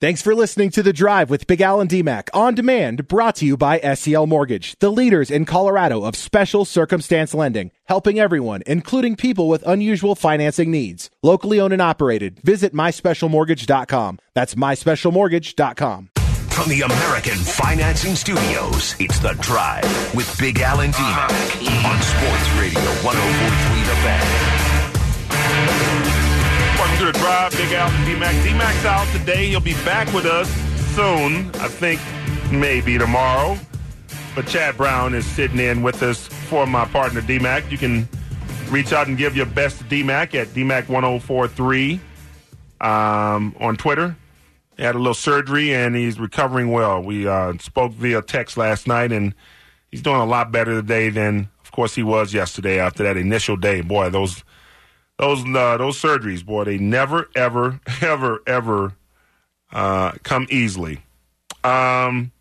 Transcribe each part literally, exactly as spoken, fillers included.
Thanks for listening to The Drive with Big Al and D-Mac on demand, brought to you by S C L Mortgage, the leaders in Colorado of special circumstance lending, helping everyone, including people with unusual financing needs. Locally owned and operated. Visit my special mortgage dot com. That's my special mortgage dot com. From the American Financing Studios, it's The Drive with Big Al and D-Mac on Sports Radio one oh four point three The Fan. Welcome to The Drive, Big Al and D-Mac. D-Mac's out today. He'll be back with us soon. I think maybe tomorrow. But Chad Brown is sitting in with us for my partner, D-Mac. You can reach out and give your best to D-Mac at D Mac one oh four three um, on Twitter. He had a little surgery, and he's recovering well. We uh, spoke via text last night, and he's doing a lot better today than, of course, he was yesterday after that initial day. Boy, those those uh, those surgeries, boy, they never, ever, ever, ever uh, come easily. Um,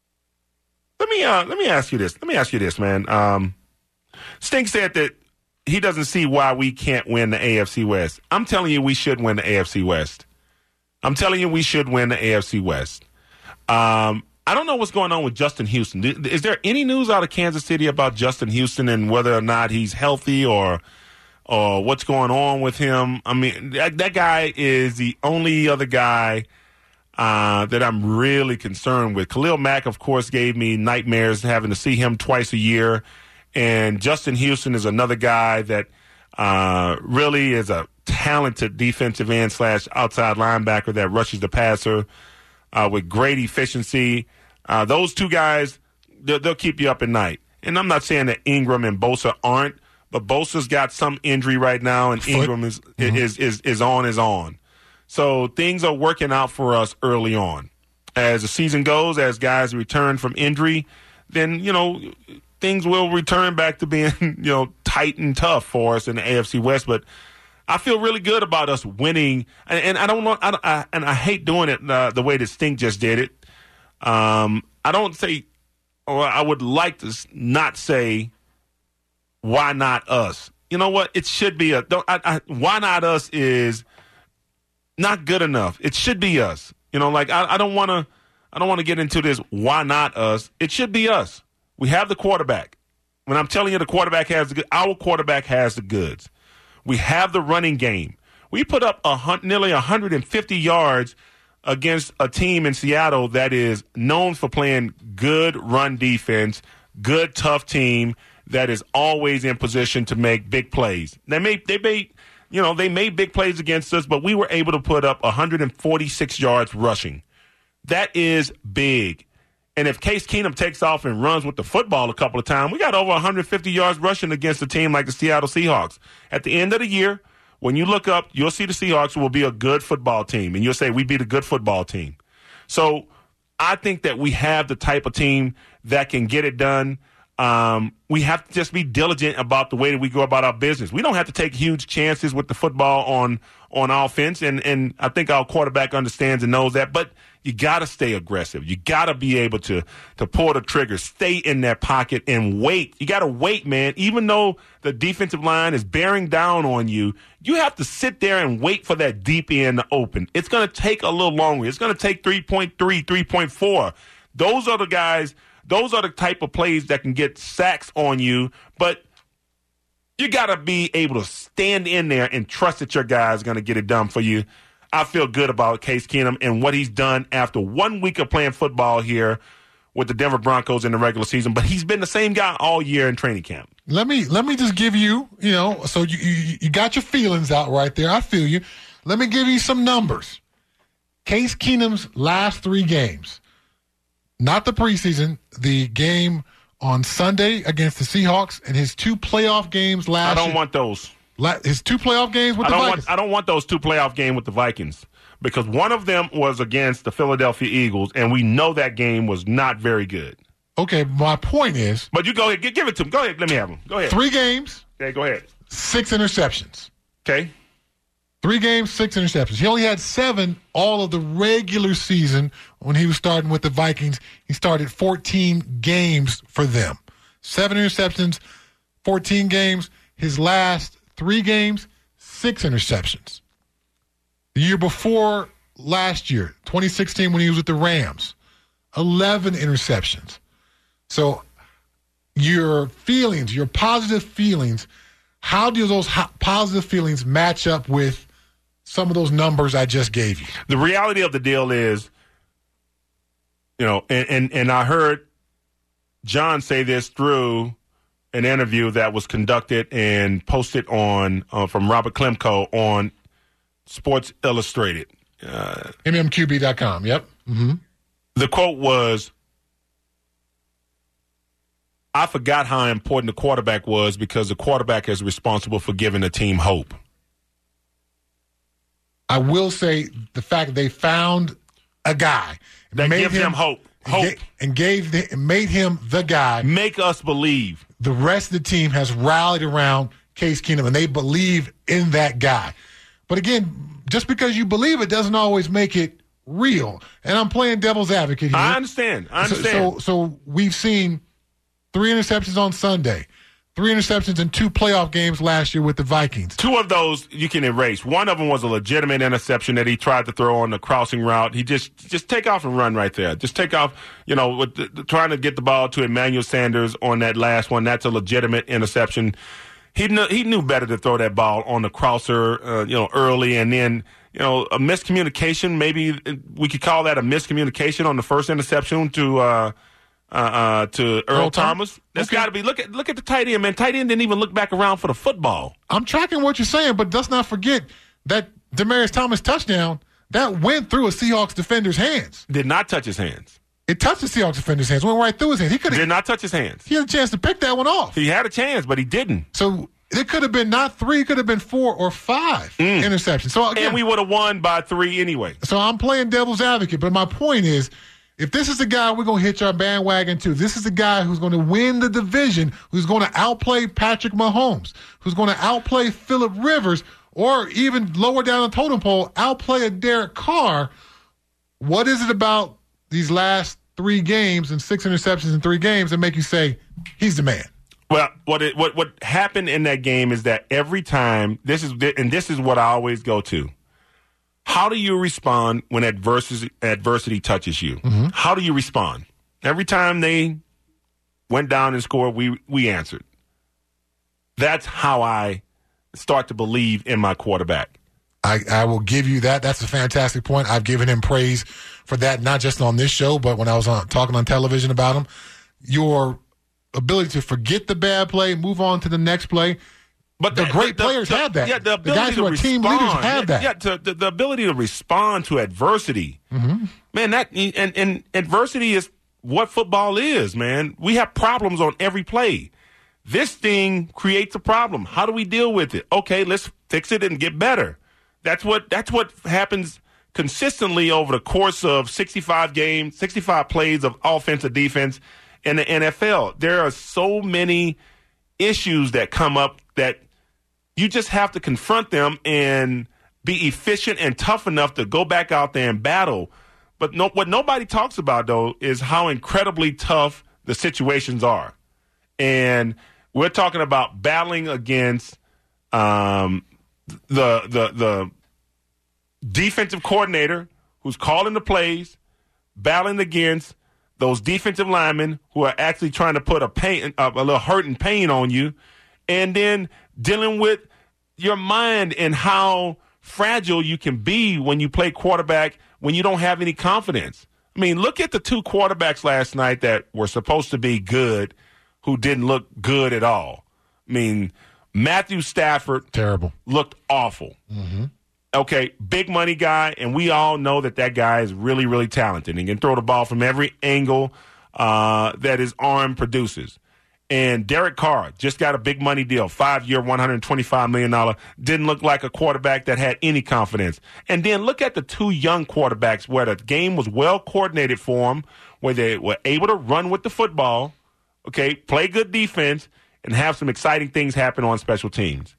let me uh, let me ask you this. Let me ask you this, man. Um, Stink said that he doesn't see why we can't win the A F C West. I'm telling you, we should win the A F C West. I'm telling you, we should win the A F C West. Um, I don't know what's going on with Justin Houston. Is there any news out of Kansas City about Justin Houston and whether or not he's healthy or or what's going on with him? I mean, that, that guy is the only other guy uh, that I'm really concerned with. Khalil Mack, of course, gave me nightmares having to see him twice a year. And Justin Houston is another guy that uh, really is a talented defensive end slash outside linebacker that rushes the passer uh, with great efficiency. Uh, those two guys, they'll, they'll keep you up at night. And I'm not saying that Ingram and Bosa aren't, but Bosa's got some injury right now, and Ingram is mm-hmm. is, is is on is on. So things are working out for us early on. As the season goes, as guys return from injury, then, you know, things will return back to being, you know, tight and tough for us in the A F C West. But I feel really good about us winning, and, and I don't know, I, I, and I hate doing it uh, the way that Stink just did it. Um, I don't say, or I would like to not say, why not us? You know what? It should be a. Don't, I, I, why not us is not good enough. It should be us. You know, like I, I don't want to. I don't want to get into this. Why not us? It should be us. We have the quarterback. When I'm telling you, the quarterback has the good. Our quarterback has the goods. We have the running game. We put up a hun- nearly one hundred fifty yards against a team in Seattle that is known for playing good run defense, good tough team that is always in position to make big plays. They made they made you know they made big plays against us, but we were able to put up one hundred forty-six yards rushing. That is big. And if Case Keenum takes off and runs with the football a couple of times, we got over one hundred fifty yards rushing against a team like the Seattle Seahawks. At the end of the year, when you look up, you'll see the Seahawks will be a good football team, and you'll say, we beat a good football team. So I think that we have the type of team that can get it done. Um, we have to just be diligent about the way that we go about our business. We don't have to take huge chances with the football on on offense, and, and I think our quarterback understands and knows that. But you got to stay aggressive. You got to be able to to pull the trigger, stay in that pocket, and wait. You got to wait, man. Even though the defensive line is bearing down on you, you have to sit there and wait for that deep end to open. It's going to take a little longer. It's going to take three point three, three point four. Those are the guys, those are the type of plays that can get sacks on you, but you got to be able to stand in there and trust that your guy is going to get it done for you. I feel good about Case Keenum and what he's done after one week of playing football here with the Denver Broncos in the regular season, but he's been the same guy all year in training camp. Let me let me just give you, you know, so you, you, you got your feelings out right there. I feel you. Let me give you some numbers. Case Keenum's last three games, not the preseason, the game on Sunday against the Seahawks, and his two playoff games last year. I don't want those. His two playoff games with I the don't Vikings. Want, I don't want those two playoff games with the Vikings because one of them was against the Philadelphia Eagles, and we know that game was not very good. Okay, my point is. But you go ahead. Give it to him. Go ahead. Let me have him. Go ahead. Three games. Okay, go ahead. Six interceptions. Okay. Three games, six interceptions. He only had seven all of the regular season when he was starting with the Vikings. He started fourteen games for them. Seven interceptions, fourteen games. His last three games, six interceptions. The year before last year, twenty sixteen, when he was with the Rams, eleven interceptions. So your feelings, your positive feelings, how do those ho- positive feelings match up with some of those numbers I just gave you? The reality of the deal is, you know, and, and, and I heard John say this through an interview that was conducted and posted on uh, from Robert Klemko on Sports Illustrated. Uh, M M Q B dot com, yep. Mm-hmm. The quote was, I forgot how important the quarterback was because the quarterback is responsible for giving the team hope. I will say the fact that they found a guy that gives him, him hope, hope, and gave the, and made him the guy. Make us believe. The rest of the team has rallied around Case Keenum, and they believe in that guy. But again, just because you believe it doesn't always make it real. And I'm playing devil's advocate here. I understand. I understand. So, so, so we've seen three interceptions on Sunday. Three interceptions in two playoff games last year with the Vikings. Two of those you can erase. One of them was a legitimate interception that he tried to throw on the crossing route. He just just take off and run right there. Just take off, you know, with the, the, trying to get the ball to Emmanuel Sanders on that last one. That's a legitimate interception. He knew, he knew better to throw that ball on the crosser, uh, you know, early, and then, you know, a miscommunication. Maybe we could call that a miscommunication on the first interception to uh, uh, uh, to Earl, Earl Thomas. Thomas. That's okay. Got to be. Look at look at the tight end, man. Tight end didn't even look back around for the football. I'm tracking what you're saying, but let's not forget that Demaryius Thomas touchdown that went through a Seahawks defender's hands. Did not touch his hands. It touched the Seahawks defender's hands. Went right through his hands. He could did not touch his hands. He had a chance to pick that one off. He had a chance, but he didn't. So it could have been not three. It could have been four or five mm. interceptions. So again, and we would have won by three anyway. So I'm playing devil's advocate, but my point is, if this is the guy we're going to hitch our bandwagon to, this is the guy who's going to win the division, who's going to outplay Patrick Mahomes, who's going to outplay Phillip Rivers, or even lower down the totem pole, outplay a Derek Carr, what is it about these last three games and six interceptions in three games that make you say, he's the man? Well, what it, what what happened in that game is that every time, this is and this is what I always go to, how do you respond when adversity, adversity touches you? Mm-hmm. How do you respond? Every time they went down and scored, we, we answered. That's how I start to believe in my quarterback. I, I will give you that. That's a fantastic point. I've given him praise for that, not just on this show, but when I was on, talking on television about him. Your ability to forget the bad play, move on to the next play. But the, the great the, players the, have that. Yeah, the ability the guys to who are respond. team leaders have that. Yeah, to, the, the ability to respond to adversity. Mm-hmm. Man, that and, and adversity is what football is, man. We have problems on every play. This thing creates a problem. How do we deal with it? Okay, let's fix it and get better. That's what that's what happens consistently over the course of sixty-five games, sixty-five plays of offense or defense in the N F L. There are so many issues that come up that you just have to confront them and be efficient and tough enough to go back out there and battle. But no, what nobody talks about, though, is how incredibly tough the situations are. And we're talking about battling against um, the, the, the defensive coordinator who's calling the plays, battling against those defensive linemen who are actually trying to put a pain, a, a little hurt and pain on you, and then dealing with your mind and how fragile you can be when you play quarterback when you don't have any confidence. I mean, look at the two quarterbacks last night that were supposed to be good who didn't look good at all. I mean, Matthew Stafford terrible, looked awful. Mm-hmm. Okay, big money guy, and we all know that that guy is really, really talented. He can throw the ball from every angle uh, that his arm produces. And Derek Carr just got a big money deal, five-year, one hundred twenty-five million dollars. Didn't look like a quarterback that had any confidence. And then look at the two young quarterbacks where the game was well coordinated for them, where they were able to run with the football, okay, play good defense, and have some exciting things happen on special teams.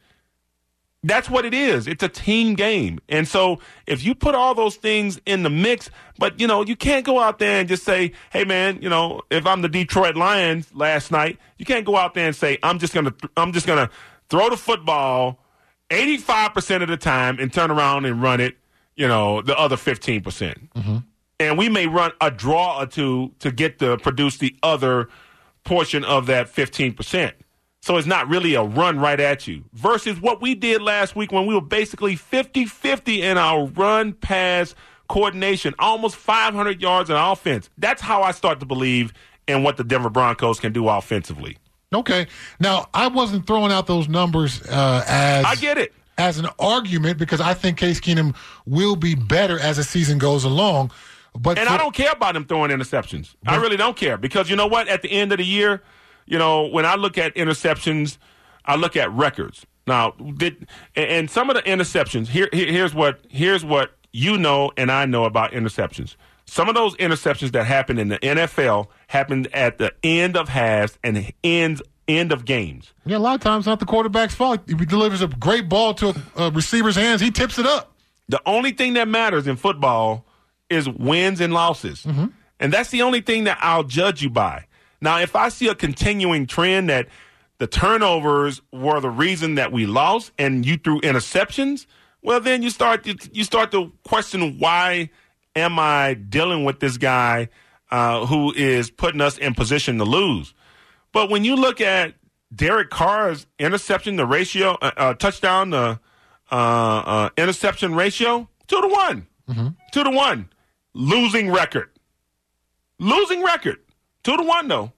That's what it is. It's a team game. And so if you put all those things in the mix, but, you know, you can't go out there and just say, hey, man, you know, if I'm the Detroit Lions last night, you can't go out there and say, I'm just going to I'm just going to throw the football eighty-five percent of the time and turn around and run it, you know, the other fifteen percent. Mm-hmm. And we may run a draw or two to get to produce the other portion of that fifteen percent. So it's not really a run right at you. Versus what we did last week when we were basically fifty-fifty in our run-pass coordination, almost five hundred yards in offense. That's how I start to believe in what the Denver Broncos can do offensively. Okay. Now, I wasn't throwing out those numbers uh, as I get it. as an argument because I think Case Keenum will be better as the season goes along. But and for, I don't care about him throwing interceptions. I really don't care because you know what? At the end of the year, you know, when I look at interceptions, I look at records. Now, did and some of the interceptions. Here, here, here's what here's what you know and I know about interceptions. Some of those interceptions that happen in the N F L happened at the end of halves and ends end of games. Yeah, a lot of times not the quarterback's fault. If he delivers a great ball to a, a receiver's hands, he tips it up. The only thing that matters in football is wins and losses. Mm-hmm. And that's the only thing that I'll judge you by. Now, if I see a continuing trend that the turnovers were the reason that we lost and you threw interceptions, well, then you start to, you start to question, why am I dealing with this guy uh, who is putting us in position to lose? But when you look at Derek Carr's interception, the ratio, uh, uh, touchdown, the uh, uh, interception ratio, two to one. Mm-hmm. Two to one. Losing record. Losing record. Two to one, though.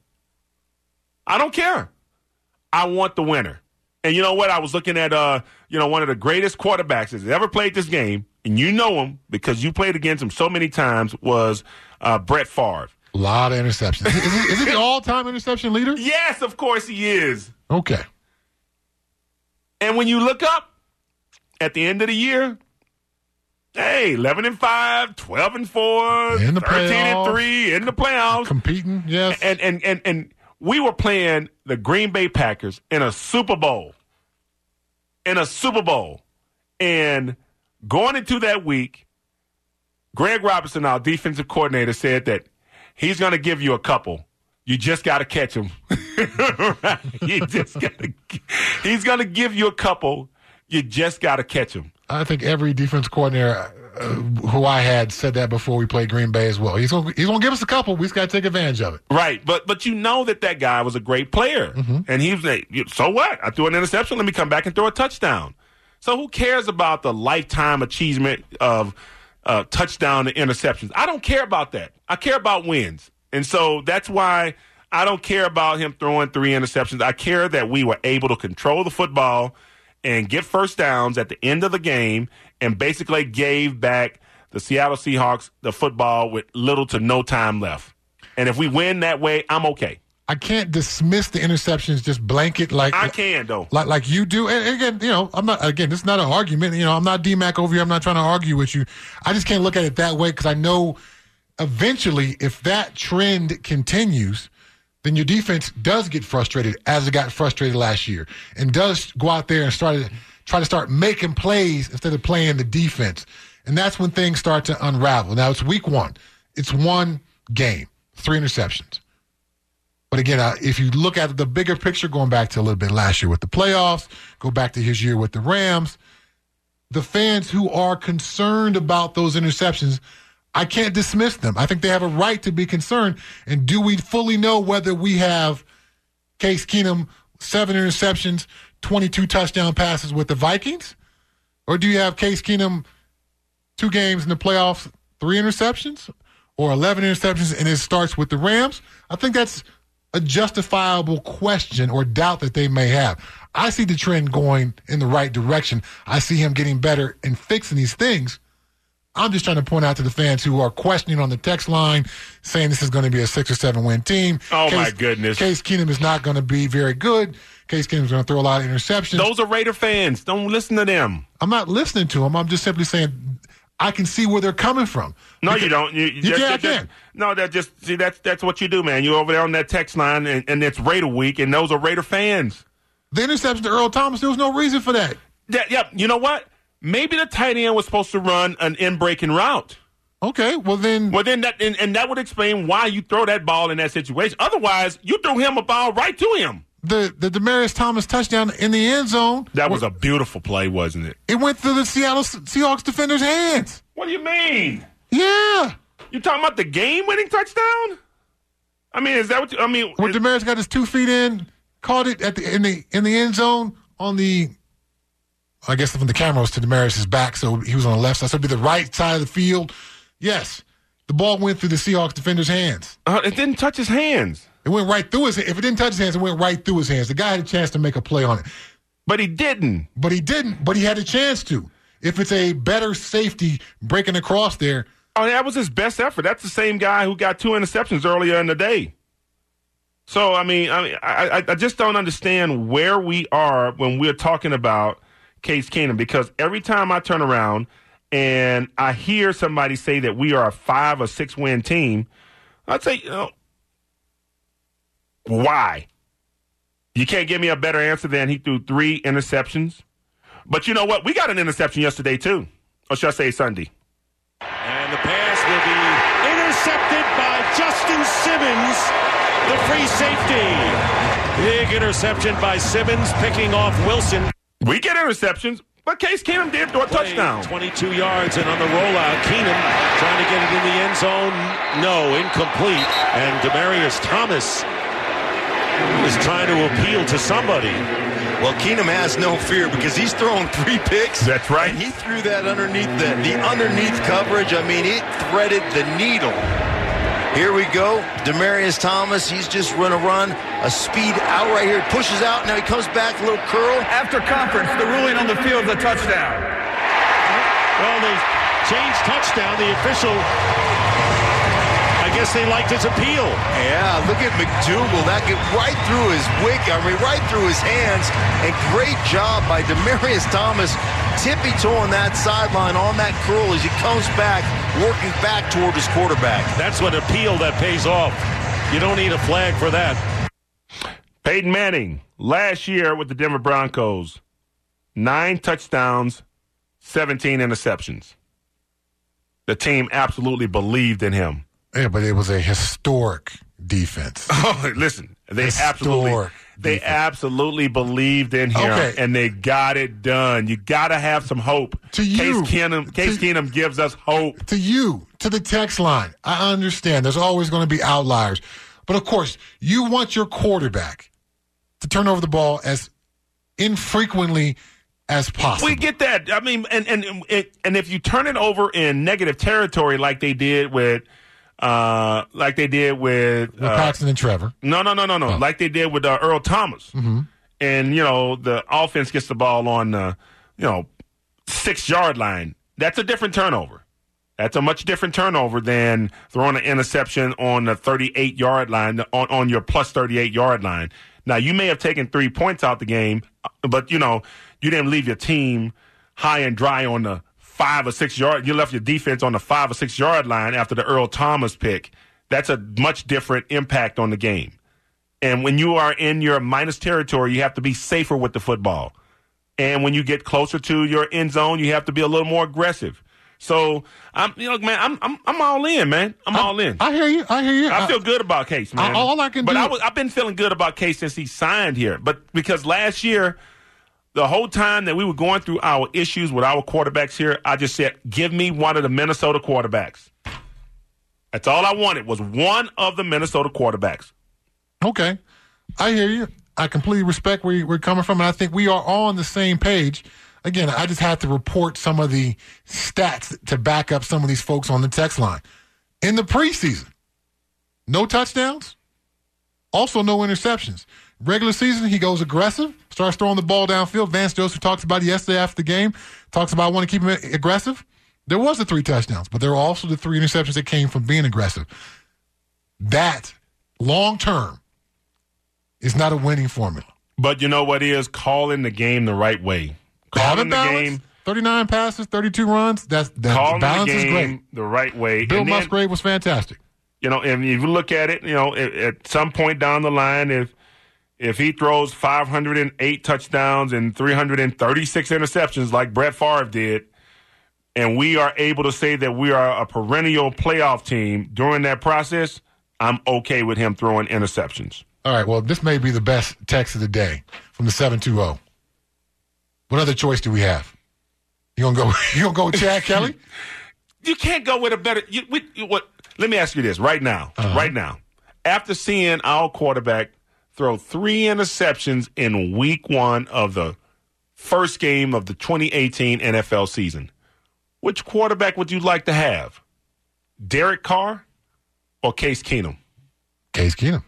I don't care. I want the winner. And you know what? I was looking at, uh, you know, one of the greatest quarterbacks that's ever played this game, and you know him because you played against him so many times, was uh, Brett Favre. A lot of interceptions. Is he, is he the all-time interception leader? Yes, of course he is. Okay. And when you look up at the end of the year, hey, eleven and five, twelve and four, in the thirteen playoffs, and three in the playoffs, competing. Yes, and and and and we were playing the Green Bay Packers in a Super Bowl, in a Super Bowl, and going into that week, Greg Robinson, our defensive coordinator, said that he's going to give you a couple. You just got to catch him. Right? You just got to. He's going to give you a couple. You just got to catch him. I think every defense coordinator uh, who I had said that before we played Green Bay as well. He's going he's going to give us a couple. We just got to take advantage of it. Right, but but you know that that guy was a great player, mm-hmm. and he was like, so what? I threw an interception. Let me come back and throw a touchdown. So who cares about the lifetime achievement of uh, touchdown to interceptions? I don't care about that. I care about wins, and so that's why I don't care about him throwing three interceptions. I care that we were able to control the football and get first downs at the end of the game and basically gave back the Seattle Seahawks the football with little to no time left. And if we win that way, I'm okay. I can't dismiss the interceptions just blanket like I can though, like like you do. And again, you know, I'm not. Again, this is not an argument. You know, I'm not D-Mac over here. I'm not trying to argue with you. I just can't look at it that way because I know eventually, if that trend continues, then your defense does get frustrated, as it got frustrated last year, and does go out there and start to, try to start making plays instead of playing the defense. And that's when things start to unravel. Now, it's week one. It's one game, three interceptions. But again, uh, if you look at the bigger picture, going back to a little bit last year with the playoffs, go back to his year with the Rams, the fans who are concerned about those interceptions, I can't dismiss them. I think they have a right to be concerned. And do we fully know whether we have Case Keenum, seven interceptions, twenty-two touchdown passes with the Vikings? Or do you have Case Keenum, two games in the playoffs, three interceptions? Or eleven interceptions and it starts with the Rams? I think that's a justifiable question or doubt that they may have. I see the trend going in the right direction. I see him getting better and fixing these things. I'm just trying to point out to the fans who are questioning on the text line, saying this is going to be a six or seven win team. Oh, Case, my goodness. Case Keenum is not going to be very good. Case Keenum is going to throw a lot of interceptions. Those are Raider fans. Don't listen to them. I'm not listening to them. I'm just simply saying I can see where they're coming from. No, because, you don't. You, you, you just, can't, just, I can't. No, that just see that's that's what you do, man. You're over there on that text line, and, and it's Raider week, and those are Raider fans. The interception to Earl Thomas, there was no reason for that. Yeah, yeah. You know what? Maybe the tight end was supposed to run an in-breaking route. Okay, well then. Well, then that and, and that would explain why you throw that ball in that situation. Otherwise, you threw him a ball right to him. the, the Demaryius Thomas touchdown in the end zone. That was a beautiful play, wasn't it? It went through the Seattle Seahawks defender's hands. What do you mean? Yeah. You talking about the game-winning touchdown? I mean, is that what you, I mean? Where Demaryius got his two feet in, caught it at the in the in the end zone on the, I guess from the camera was to Demaryius' back, so he was on the left side. So it'd be the right side of the field. Yes. The ball went through the Seahawks defender's hands. Uh, it didn't touch his hands. It went right through his hands. If it didn't touch his hands, it went right through his hands. The guy had a chance to make a play on it. But he didn't. But he didn't. But he had a chance to. If it's a better safety breaking across there. Oh, that was his best effort. That's the same guy who got two interceptions earlier in the day. So, I mean, I, mean, I, I just don't understand where we are when we're talking about Case Keenum, because every time I turn around and I hear somebody say that we are a five or six win team, I'd say, you know, why? You can't give me a better answer than he threw three interceptions. But you know what? We got an interception yesterday, too. Or should I say Sunday? And the pass will be intercepted by Justin Simmons, the free safety. Big interception by Simmons, picking off Wilson. We get interceptions, but Case Keenum did throw a touchdown. twenty-two yards, and on the rollout, Keenum trying to get it in the end zone. No, incomplete. And Demaryius Thomas is trying to appeal to somebody. Well, Keenum has no fear because he's throwing three picks. That's right. And he threw that underneath the, the underneath coverage. I mean, it threaded the needle. Here we go. Demaryius Thomas, he's just run a run, a speed out right here. Pushes out. Now he comes back, a little curl. After conference, the ruling on the field, the touchdown. Well, they changed touchdown. The official, I guess they liked his appeal. Yeah, look at McDougal. That get right through his wick. I mean, right through his hands. And great job by Demaryius Thomas, tippy-toeing that sideline on that curl as he comes back, working back toward his quarterback. That's what appeal that pays off. You don't need a flag for that. Peyton Manning, last year with the Denver Broncos, nine touchdowns, seventeen interceptions. The team absolutely believed in him. Yeah, but it was a historic defense. Oh, listen, they Historic absolutely they defense. absolutely believed in him, Okay. and they got it done. You got to have some hope. To you. Case Keenum, Case To- Keenum gives us hope. To you, to the text line, I understand there's always going to be outliers. But, of course, you want your quarterback to turn over the ball as infrequently as possible. We get that. I mean, and and and if you turn it over in negative territory like they did with Uh, like they did with, with uh, Paxton and Trevor. No, no, no, no, no. Oh. Like they did with uh, Earl Thomas. Mm-hmm. And, you know, the offense gets the ball on the, you know, six-yard line. That's a different turnover. That's a much different turnover than throwing an interception on the thirty-eight-yard line, on, on your plus thirty-eight-yard line. Now, you may have taken three points out the game, but, you know, you didn't leave your team high and dry on the five or six yard. You left your defense on the five or six yard line after the Earl Thomas pick. That's a much different impact on the game. And when you are in your minus territory, you have to be safer with the football. And when you get closer to your end zone, you have to be a little more aggressive. So I'm, you know, man, I'm, I'm, I'm all in, man. I'm I, all in. I hear you. I hear you. I I feel good about Case, man. I, all I can but do. I was, I've been feeling good about Case since he signed here. But because last year, the whole time that we were going through our issues with our quarterbacks here, I just said, give me one of the Minnesota quarterbacks. That's all I wanted was one of the Minnesota quarterbacks. Okay. I hear you. I completely respect where you're coming from, and I think we are all on the same page. Again, I just had to report some of the stats to back up some of these folks on the text line. In the preseason, no touchdowns, also no interceptions. Regular season, he goes aggressive, starts throwing the ball downfield. Vance Joseph talks about it yesterday after the game, talks about I want to keep him aggressive. There was the three touchdowns, but there were also the three interceptions that came from being aggressive. That, long term, is not a winning formula. But you know what is? Calling the game the right way. Calling the balance, game. thirty-nine passes, thirty-two runs. That's that Calling balance the is game great. the right way. Bill And then, Musgrave was fantastic. You know, and if you look at it, you know, at, at some point down the line, if if he throws five hundred eight touchdowns and three hundred thirty-six interceptions like Brett Favre did, and we are able to say that we are a perennial playoff team during that process, I'm okay with him throwing interceptions. All right, well, this may be the best text of the day from the seven two zero. What other choice do we have? You gonna go? You gonna go with Chad Kelly? You can't go with a better. You, we, you, what? Let me ask you this right now. Uh-huh. Right now, after seeing our quarterback throw three interceptions in Week One of the first game of the twenty eighteen N F L season, which quarterback would you like to have? Derek Carr or Case Keenum? Case Keenum.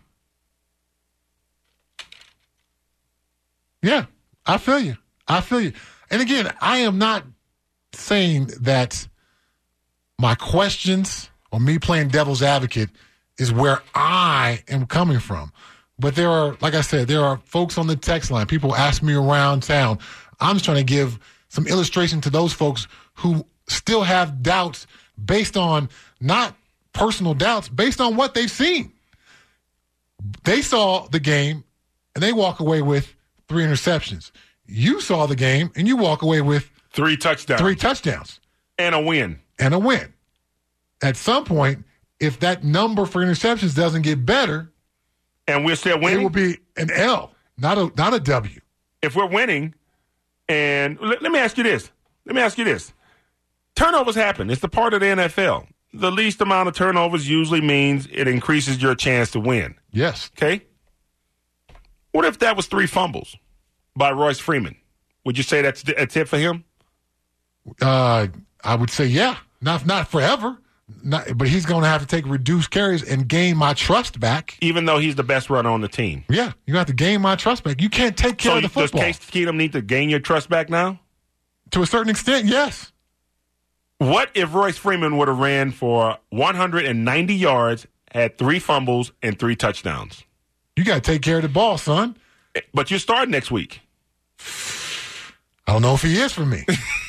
Yeah, I feel you. I feel you. And again, I am not saying that my questions or me playing devil's advocate is where I am coming from. But there are, like I said, there are folks on the text line. People ask me around town. I'm just trying to give some illustration to those folks who still have doubts based on not personal doubts, based on what they've seen. They saw the game, and they walk away with three interceptions. You saw the game, and you walk away with three touchdowns. Three touchdowns. And a win. And a win. At some point, if that number for interceptions doesn't get better, and we're still winning, it will be an L, not a not a W. If we're winning, and let, let me ask you this. Let me ask you this. Turnovers happen. It's the part of the N F L. The least amount of turnovers usually means it increases your chance to win. Yes. Okay? What if that was three fumbles by Royce Freeman? Would you say that's a tip for him? Uh, I would say, yeah. Not not forever. Not, but he's going to have to take reduced carries and gain my trust back. Even though he's the best runner on the team. Yeah, you have to gain my trust back. You can't take care so of the football. Does Case Keenum need to gain your trust back now? To a certain extent, yes. What if Royce Freeman would have ran for one hundred ninety yards, had three fumbles, and three touchdowns? You got to take care of the ball, son. But you start next week. I don't know if he is for me.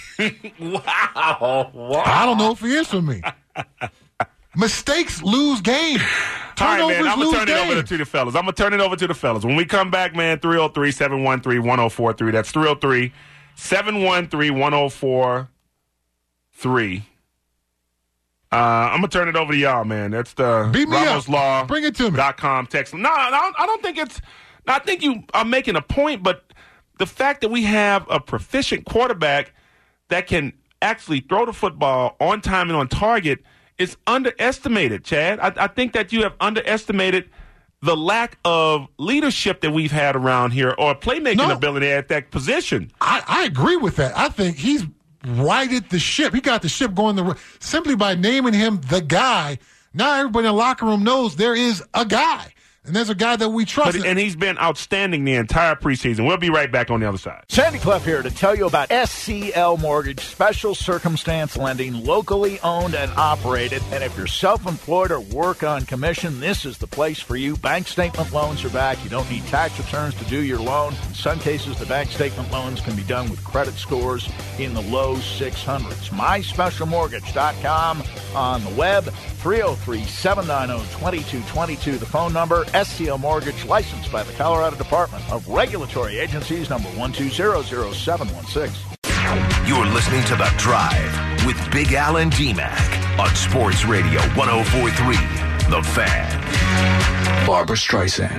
wow, wow. I don't know if he is for me. Mistakes lose game. Turnovers All right, man, I'm going to turn game. it over to the fellas. I'm going to turn it over to the fellas. When we come back, man, three oh three, seven one three, one oh four three. That's three oh three, seven one three, one oh four three. Uh, I'm going to turn it over to y'all, man. That's the Beat me Ramos up. Law. Bring it to me. Dot com text. No, I don't, I don't think it's – I think you are making a point, but the fact that we have a proficient quarterback that can – actually throw the football on time and on target is underestimated, Chad. I, I think that you have underestimated the lack of leadership that we've had around here or playmaking no, ability at that position. I, I agree with that. I think he's righted the ship. He got the ship going the simply by naming him the guy. Now everybody in the locker room knows there is a guy. And there's a guy that we trust. But, and he's been outstanding the entire preseason. We'll be right back on the other side. Sandy Clef here to tell you about S C L Mortgage, special circumstance lending, locally owned and operated. And if you're self-employed or work on commission, this is the place for you. Bank statement loans are back. You don't need tax returns to do your loan. In some cases, the bank statement loans can be done with credit scores in the low six hundreds. my special mortgage dot com on the web. three oh three, seven nine oh, two two two two, the phone number. S C L Mortgage, licensed by the Colorado Department of Regulatory Agencies, number one two zero zero seven one six. You're listening to The Drive with Big Al and D-Mac on Sports Radio one oh four three, The Fan. Barbra Streisand.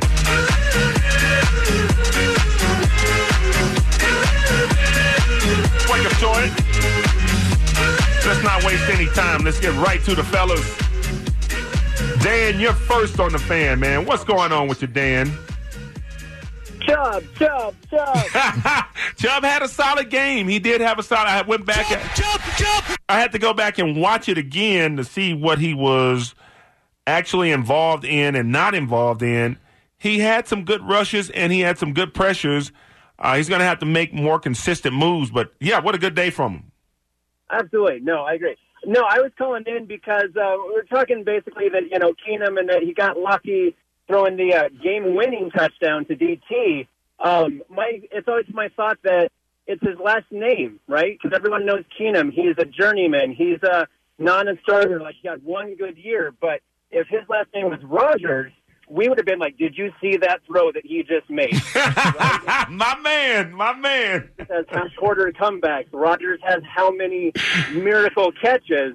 Wake up, Jordan. Let's not waste any time. Let's get right to the fellas. Dan, you're first on The Fan, man. What's going on with you, Dan? Chubb, Chubb, Chubb. Chubb had a solid game. He did have a solid. I went back. Chubb, and, Chubb, Chubb. I had to go back and watch it again to see what he was actually involved in and not involved in. He had some good rushes and he had some good pressures. Uh, he's going to have to make more consistent moves. But, yeah, what a good day from him. Absolutely. No, I agree. No, I was calling in because uh, we're talking basically that, you know, Keenum and that he got lucky throwing the uh, game-winning touchdown to D T. Um, my, it's always my thought that it's his last name, right? Because everyone knows Keenum. He's a journeyman. He's a non-starter. Like, he had one good year. But if his last name was Rodgers, we would have been like, did you see that throw that he just made? Right? My man, my man. Has half quarter comebacks. Rodgers has how many miracle catches?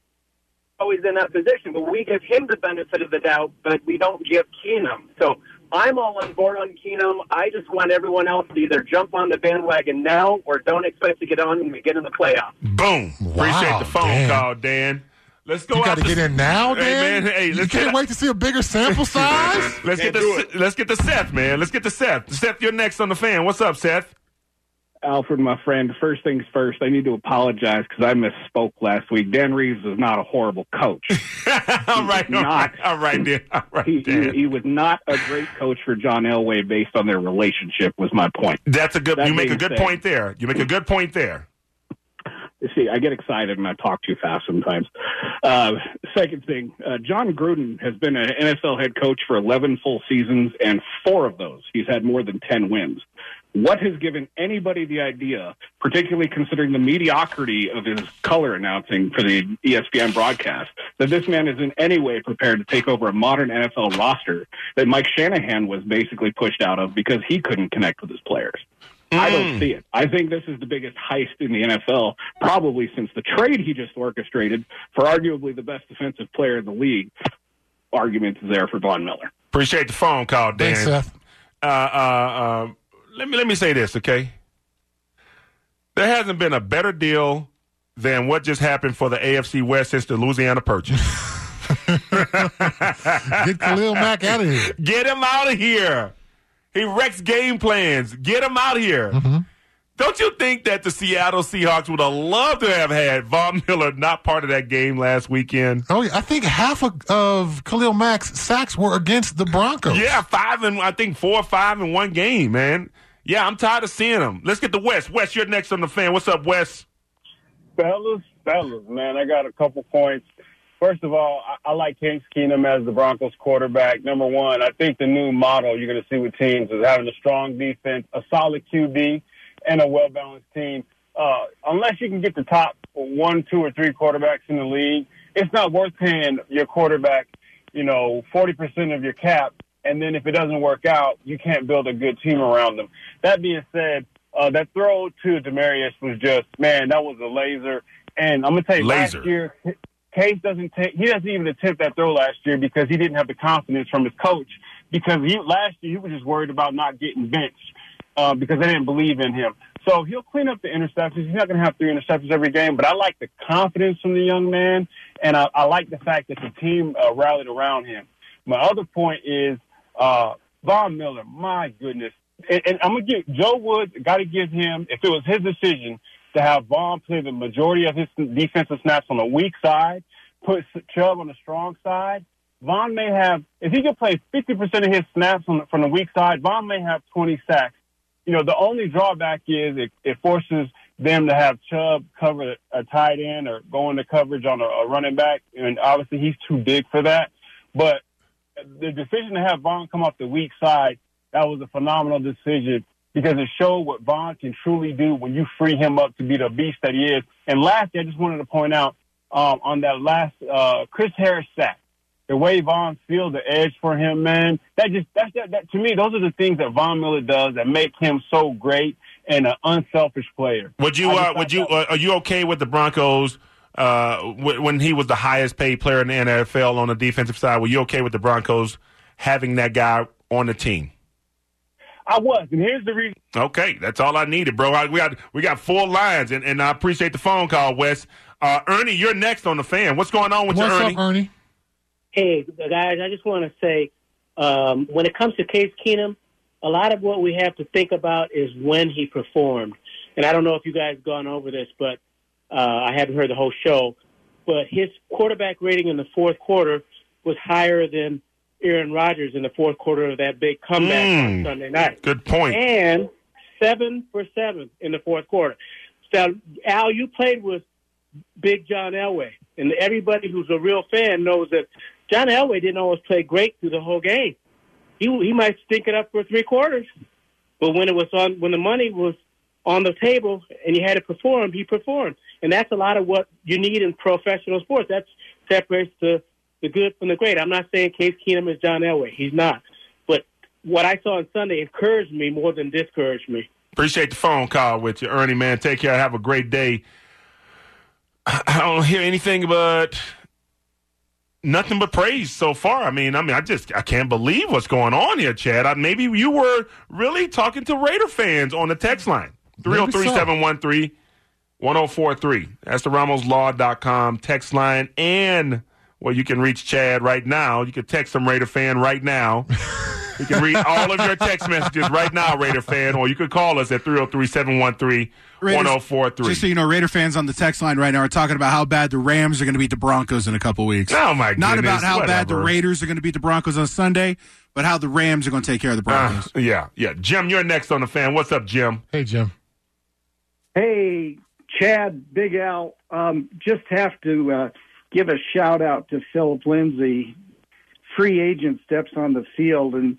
Always in that position, but we give him the benefit of the doubt, but we don't give Keenum. So I'm all on board on Keenum. I just want everyone else to either jump on the bandwagon now or don't expect to get on when we get in the playoffs. Boom. Wow, Appreciate the phone Dan. call, Dan. Let's go. You got to get in now, hey, Dan. man. Hey, let's you can't get wait to see a bigger sample size. let's get the let's get the Seth, man. Let's get the Seth. Seth, you're next on the fan. What's up, Seth? Alfred, my friend, first things first, I need to apologize because I misspoke last week. Dan Reeves is not a horrible coach. all right, all not, right, all right, Dan. All right, he, Dan. he, he was not a great coach for John Elway based on their relationship, was my point. That's a good. That you make a being good said- point there. You make a good point there. You see, I get excited and I talk too fast sometimes. Uh, second thing, uh, John Gruden has been an N F L head coach for eleven full seasons, and four of those he's had more than ten wins. What has given anybody the idea, particularly considering the mediocrity of his color announcing for the E S P N broadcast, that this man is in any way prepared to take over a modern N F L roster that Mike Shanahan was basically pushed out of because he couldn't connect with his players? Mm. I don't see it. I think this is the biggest heist in the N F L, probably since the trade he just orchestrated for arguably the best defensive player in the league. Argument is there for Von Miller. Appreciate the phone call, Dan. Thanks, Seth. Uh, uh, uh, let me let me say this, okay? There hasn't been a better deal than what just happened for the A F C West since the Louisiana Purchase. Get Khalil Mack out of here. Get him out of here. He wrecks game plans. Get him out of here. Mm-hmm. Don't you think that the Seattle Seahawks would have loved to have had Von Miller not part of that game last weekend? Oh, yeah. I think half of, of Khalil Mack's sacks were against the Broncos. Yeah, five and I think four or five in one game, man. Yeah, I'm tired of seeing them. Let's get to Wes. Wes, you're next on the fan. What's up, Wes? Fellas, fellas, man, I got a couple points. First of all, I, I like Case Keenum as the Broncos quarterback. Number one, I think the new model you're going to see with teams is having a strong defense, a solid Q B, and a well-balanced team. Uh, unless you can get the top one, two, or three quarterbacks in the league, it's not worth paying your quarterback, you know, forty percent of your cap, and then if it doesn't work out, you can't build a good team around them. That being said, uh, that throw to Demaryius was just, man, that was a laser. And I'm going to tell you, laser. last year, Case doesn't take, he doesn't even attempt that throw last year because he didn't have the confidence from his coach. Because he, last year, he was just worried about not getting benched uh, because they didn't believe in him. So he'll clean up the interceptions. He's not going to have three interceptions every game, but I like the confidence from the young man, and I, I like the fact that the team uh, rallied around him. My other point is uh, Von Miller. My goodness. And, and I'm going to give Joe Woods, got to give him, if it was his decision to have Von play the majority of his defensive snaps on the weak side, put Chubb on the strong side, Von may have, if he could play fifty percent of his snaps on the, from the weak side, Von may have twenty sacks. You know, the only drawback is it, it forces them to have Chubb cover a tight end or go into coverage on a, a running back, and obviously he's too big for that. But the decision to have Von come off the weak side, that was a phenomenal decision because it showed what Von can truly do when you free him up to be the beast that he is. And lastly, I just wanted to point out um, on that last uh, Chris Harris sack, the way Von sealed the edge for him, man, that just that's that, that to me, those are the things that Von Miller does that make him so great and an unselfish player. Would you uh, would you uh, are you okay with the Broncos uh, w- when he was the highest paid player in the N F L on the defensive side? Were you okay with the Broncos having that guy on the team? I was, and here's the reason. Okay, that's all I needed, bro. I, we got we got full lines, and, and I appreciate the phone call, Wes. Uh, Ernie, you're next on the fan. What's going on with What's you, Ernie? up, Ernie? Hey, guys, I just want to say, um, when it comes to Case Keenum, a lot of what we have to think about is when he performed. And I don't know if you guys have gone over this, but uh, I haven't heard the whole show. But his quarterback rating in the fourth quarter was higher than Aaron Rodgers in the fourth quarter of that big comeback mm, on Sunday night. Good point. And seven for seven in the fourth quarter. So, Al, you played with Big John Elway, and everybody who's a real fan knows that John Elway didn't always play great through the whole game. He he might stink it up for three quarters, but when it was on, when the money was on the table and you had to perform, he performed, and that's a lot of what you need in professional sports. That separates the the good from the great. I'm not saying Case Keenum is John Elway. He's not, but what I saw on Sunday encouraged me more than discouraged me. Appreciate the phone call with you, Ernie, man. Take care. Have a great day. I don't hear anything but nothing but praise so far. I mean, I mean, I just I can't believe what's going on here, Chad. I, maybe you were really talking to Raider fans on the text line. three oh three, seven one three, one oh four three. That's the Ramos Law dot com text line. And, well, you can reach Chad right now. You can text some Raider fan right now. You can read all of your text messages right now, Raider fan, or you could call us at three oh three, seven one three, one oh four three. Just so you know, Raider fans on the text line right now are talking about how bad the Rams are going to beat the Broncos in a couple weeks. Oh, my goodness. Not about how Whatever. bad the Raiders are going to beat the Broncos on Sunday, but how the Rams are going to take care of the Broncos. Uh, yeah, yeah. Jim, you're next on the fan. What's up, Jim? Hey, Jim. Hey, Chad, Big Al. Um, just have to uh, give a shout-out to Philip Lindsay. Free agent steps on the field, and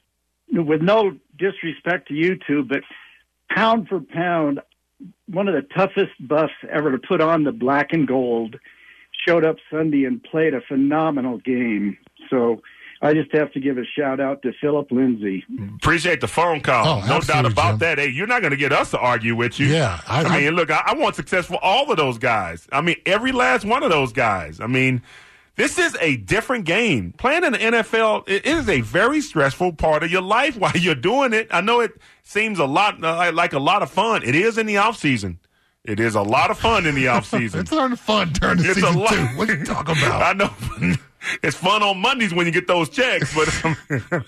with no disrespect to you two, but pound for pound, one of the toughest buffs ever to put on the black and gold, showed up Sunday and played a phenomenal game. So I just have to give a shout-out to Philip Lindsay. Appreciate the phone call. Oh, no doubt about Jim. that. Hey, you're not going to get us to argue with you. Yeah. I, I mean, look, I, I want success for all of those guys. I mean, every last one of those guys. I mean, this is a different game. Playing in the N F L, it is a very stressful part of your life while you're doing it. I know it seems a lot uh, like a lot of fun. It is in the offseason. It is a lot of fun in the offseason. It's not fun during the It's season, a lot. too. What are you talking about? I know. It's fun on Mondays when you get those checks, but um,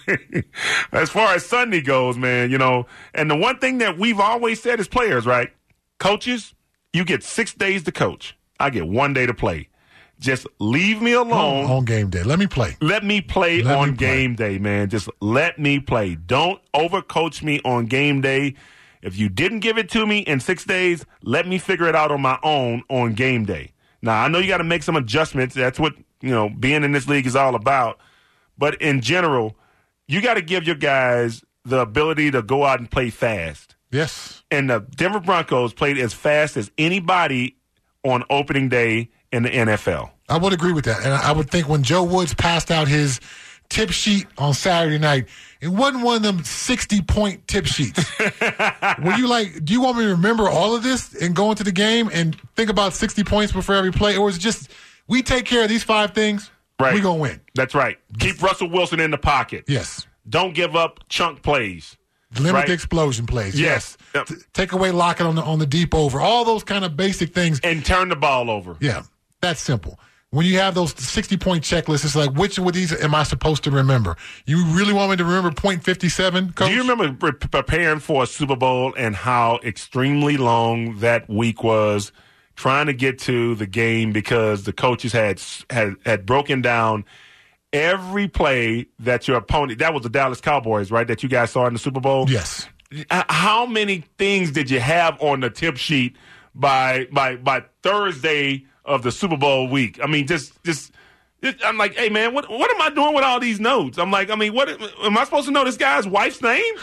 as far as Sunday goes, man, you know, and the one thing that we've always said as players, right? Coaches, you get six days to coach. I get one day to play. Just leave me alone. On, on game day. Let me play. Let me play Let on me play. game day, man. Just let me play. Don't overcoach me on game day. If you didn't give it to me in six days, let me figure it out on my own on game day. Now, I know you got to make some adjustments. That's what, you know, being in this league is all about. But in general, you got to give your guys the ability to go out and play fast. Yes. And the Denver Broncos played as fast as anybody on opening day in the N F L. I would agree with that. And I would think when Joe Woods passed out his tip sheet on Saturday night, it wasn't one of them sixty-point tip sheets. Were you like, do you want me to remember all of this and go into the game and think about sixty points before every play? Or is it just, we take care of these five things, right. we're going to win? That's right. Keep Russell Wilson in the pocket. Yes. Don't give up chunk plays. Limit right? the explosion plays. Yes. yes. T- take away Lockett on the, on the deep over. All those kind of basic things. And turn the ball over. Yeah. That's simple. When you have those sixty-point checklists, it's like, which of these am I supposed to remember? You really want me to remember point five seven, Coach? Do you remember pre- preparing for a Super Bowl and how extremely long that week was trying to get to the game because the coaches had had, had broken down every play that your opponent – that was the Dallas Cowboys, right, that you guys saw in the Super Bowl? Yes. How many things did you have on the tip sheet by by by Thursday – of the Super Bowl week? I mean, just, just, just, I'm like, hey, man, what what am I doing with all these notes? I'm like, I mean, what am I supposed to know this guy's wife's name?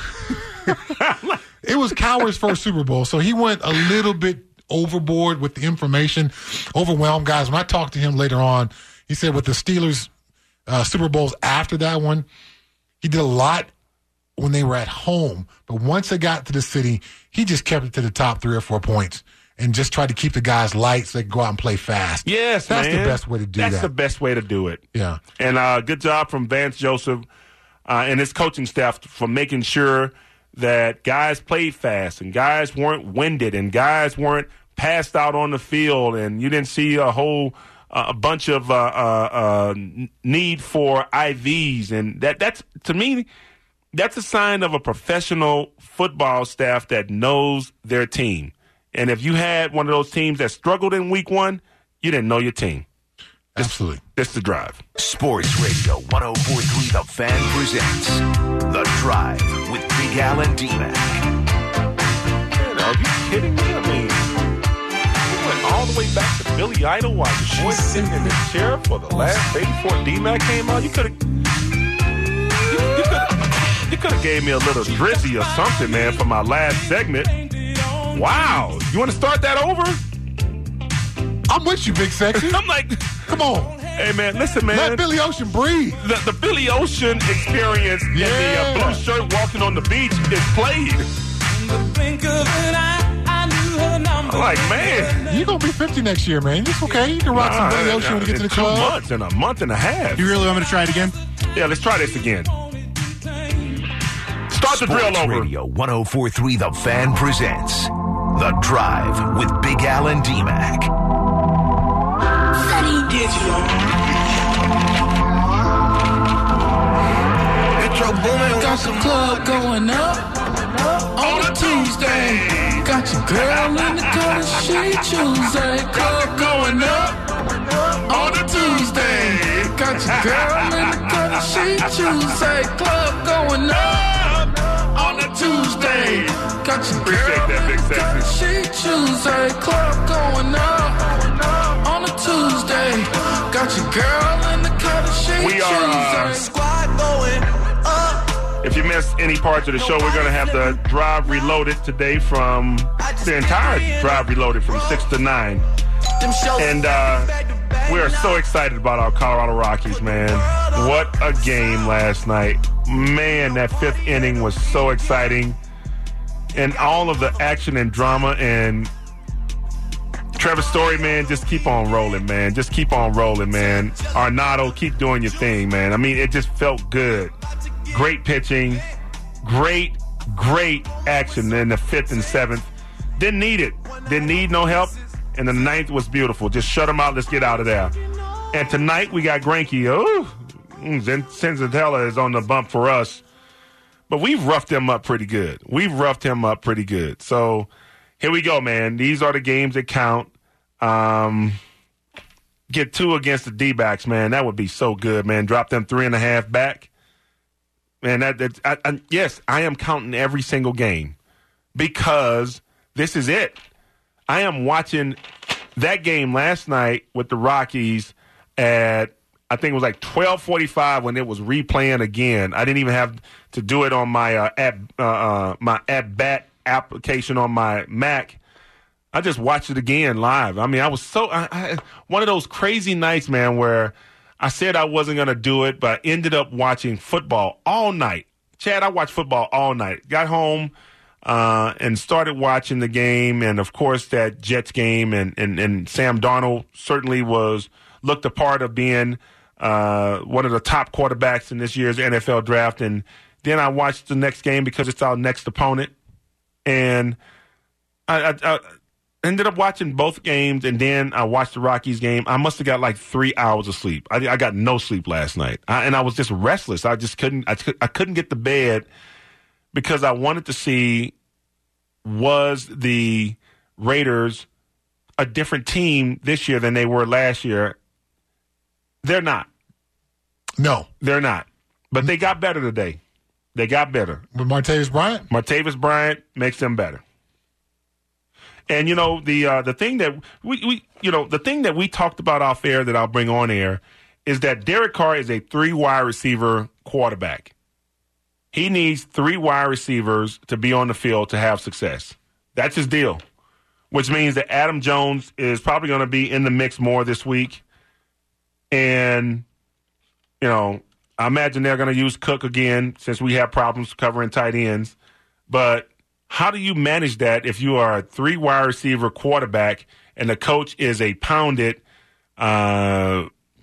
like, it was Cowher's first Super Bowl, so he went a little bit overboard with the information, overwhelmed guys. When I talked to him later on, he said with the Steelers uh, Super Bowls after that one, he did a lot when they were at home, but once they got to the city, he just kept it to the top three or four points. And just try to keep the guys light so they can go out and play fast. Yes, That's man. the best way to do That's that. That's the best way to do it. Yeah. And uh, good job from Vance Joseph uh, and his coaching staff for making sure that guys played fast and guys weren't winded and guys weren't passed out on the field and you didn't see a whole uh, a bunch of uh, uh, uh, need for I Vs. And that that's, to me, that's a sign of a professional football staff that knows their team. And if you had one of those teams that struggled in week one, you didn't know your team. This, Absolutely. This is The Drive. Sports Radio one oh four point three The Fan presents The Drive with Big Al and D-Mac. Man, are you kidding me? I mean, we went all the way back to Billy Idol while the boy sitting in the chair for the last day before D-Mac came out. You could have you, you could you could have gave me a little drizzy or something, man, for my last segment. Wow. You want to start that over? I'm with you, Big Sexy. I'm like, come on. Hey, man, listen, man. Let Billy Ocean breathe. The, the Billy Ocean experience yeah. in the uh, blue shirt walking on the beach is played. In the blink of an eye, I knew her number. I'm like, man. You're going to be fifty next year, man. It's okay. You can rock Nah, some Billy Ocean when you get to the two club. months and a month and a half. You really want me to try it again? Yeah, let's try this again. Start the drill Sports over. Radio one oh four three The Fan presents The Drive with Big Al and D-Mac. Got the club going up on a Tuesday. Got your girl in the color she Tuesday. Club going up on a Tuesday. Got your girl in the color she Tuesday. Club going up on a Tuesday. Got your girl in the color she Tuesday. Club going up on a Tuesday. Got your girl in the color she We are, uh, Tuesday. Squad going up. If you missed any parts of the show, we're going to have the Drive Reloaded today from the entire Drive Reloaded from six to nine. And uh, we are so excited about our Colorado Rockies, man. What a game last night. Man, that fifth inning was so exciting. And all of the action and drama and Trevor Story, man, just keep on rolling, man. Just keep on rolling, man. Arnado, keep doing your thing, man. I mean, it just felt good. Great pitching, great, great action in the fifth and seventh. Didn't need it. Didn't need no help. And the ninth was beautiful. Just shut them out. Let's get out of there. And tonight we got Greinke. Oh, Senzatella is on the bump for us. But we've roughed him up pretty good. We've roughed him up pretty good. So here we go, man. These are the games that count. Um, get two against the D-backs, man. That would be so good, man. Drop them three and a half back. Man, that, that I, I, yes, I am counting every single game because this is it. I am watching that game last night with the Rockies at, I think it was like twelve forty-five when it was replaying again. I didn't even have to do it on my uh, at uh, uh, my at bat application on my Mac. I just watched it again live. I mean, I was so I, I, one of those crazy nights, man, where I said I wasn't going to do it, but I ended up watching football all night. Chad, I watched football all night. Got home uh, and started watching the game, and, of course, that Jets game. And, and, and Sam Darnold certainly was looked a part of being uh, one of the top quarterbacks in this year's N F L draft. And then I watched the next game because it's our next opponent. And I, I, I ended up watching both games, and then I watched the Rockies game. I must have got like three hours of sleep. I, I got no sleep last night, I, and I was just restless. I just couldn't. I, I couldn't get to bed because I wanted to see, was the Raiders a different team this year than they were last year? They're not. No, they're not. But they got better today. They got better. With Martavis Bryant? Martavis Bryant makes them better. And, you know, the uh, the thing that we, we you know, the thing that we talked about off air that I'll bring on air is that Derek Carr is a three wide receiver quarterback. He needs three wide receivers to be on the field to have success. That's his deal, which means that Adam Jones is probably going to be in the mix more this week. And, you know, I imagine they're going to use Cook again since we have problems covering tight ends. But how do you manage that if you are a three wide receiver quarterback and the coach is a pounded uh,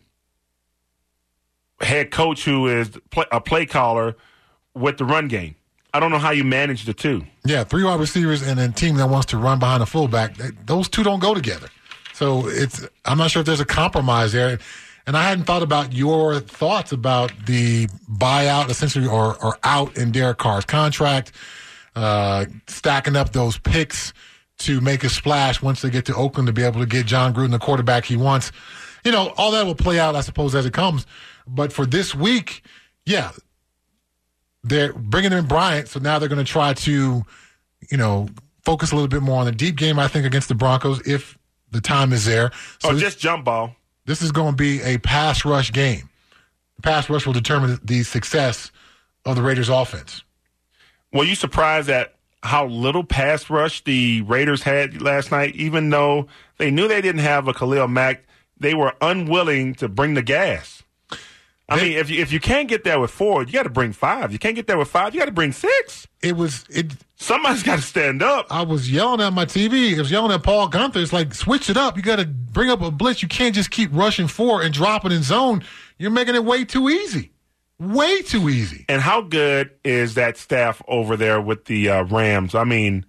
head coach who is a play caller with the run game? I don't know how you manage the two. Yeah, three wide receivers and a team that wants to run behind a fullback, those two don't go together. So it's I'm not sure if there's a compromise there. And I hadn't thought about your thoughts about the buyout, essentially, or, or out in Derek Carr's contract. Uh, stacking up those picks to make a splash once they get to Oakland to be able to get John Gruden the quarterback he wants. You know, all that will play out, I suppose, as it comes. But for this week, yeah, they're bringing in Bryant, so now they're going to try to, you know, focus a little bit more on the deep game, I think, against the Broncos if the time is there. So oh, just jump ball. This is going to be a pass rush game. The pass rush will determine the success of the Raiders' offense. Were you surprised at how little pass rush the Raiders had last night? Even though they knew they didn't have a Khalil Mack, they were unwilling to bring the gas. I mean, if you, if you can't get there with four, you got to bring five. You can't get there with five, you got to bring six. It was it. Somebody's got to stand up. I was yelling at my T V. I was yelling at Paul Gunther. It's like, switch it up. You got to bring up a blitz. You can't just keep rushing four and dropping in zone. You're making it way too easy. Way too easy. And how good is that staff over there with the uh, Rams? I mean,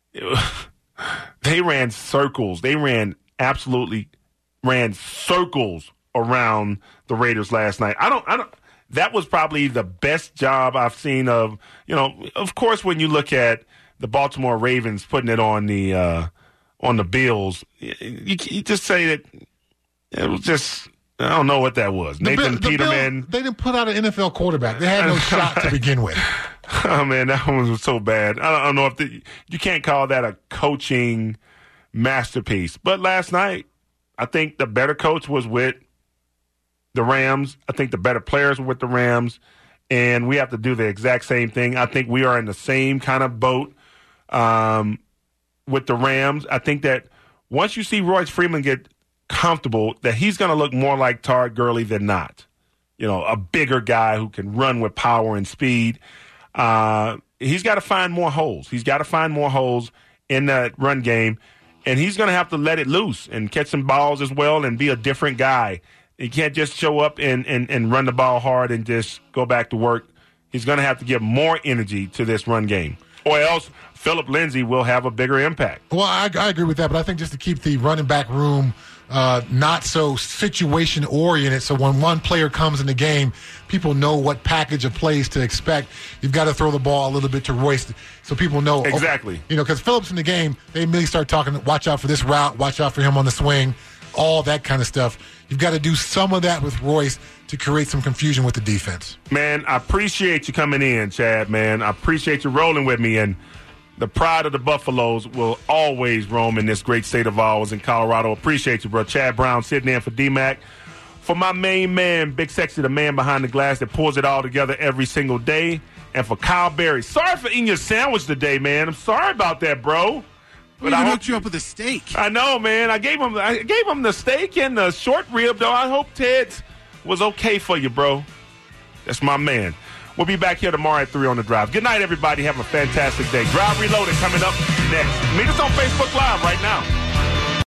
they ran circles. They ran absolutely ran circles around the Raiders last night. I don't, I don't, that was probably the best job I've seen of, you know, of course, when you look at the Baltimore Ravens putting it on the, uh, on the Bills, you, you just say that it was just, I don't know what that was. The Nathan Bill, the Peterman. Bill, they didn't put out an N F L quarterback. They had no shot to begin with. Oh, man, that one was so bad. I don't, I don't know if the, you can't call that a coaching masterpiece. But last night, I think the better coach was with the Rams. I think the better players were with the Rams. And we have to do the exact same thing. I think we are in the same kind of boat um, with the Rams. I think that once you see Royce Freeman get comfortable, that he's going to look more like Todd Gurley than not. You know, a bigger guy who can run with power and speed. Uh, he's got to find more holes. He's got to find more holes in that run game. And he's going to have to let it loose and catch some balls as well and be a different guy. He can't just show up and, and, and run the ball hard and just go back to work. He's going to have to give more energy to this run game, or else Philip Lindsay will have a bigger impact. Well, I, I agree with that, but I think just to keep the running back room uh, not so situation-oriented, so when one player comes in the game, people know what package of plays to expect. You've got to throw the ball a little bit to Royce so people know. Exactly. Okay, you know, because Phillips in the game, they immediately start talking, watch out for this route, watch out for him on the swing, all that kind of stuff. You've got to do some of that with Royce to create some confusion with the defense. Man, I appreciate you coming in, Chad, man. I appreciate you rolling with me, and the pride of the Buffaloes will always roam in this great state of ours in Colorado. Appreciate you, bro. Chad Brown sitting in for D-Mac. For my main man, Big Sexy, the man behind the glass that pulls it all together every single day. And for Kyle Berry, sorry for eating your sandwich today, man. I'm sorry about that, bro. But I hooked you up with a steak. I know, man. I gave him I gave him the steak and the short rib, though. I hope Ted's was okay for you, bro. That's my man. We'll be back here tomorrow at three on The Drive. Good night, everybody. Have a fantastic day. Drive Reloaded coming up next. Meet us on Facebook Live right now.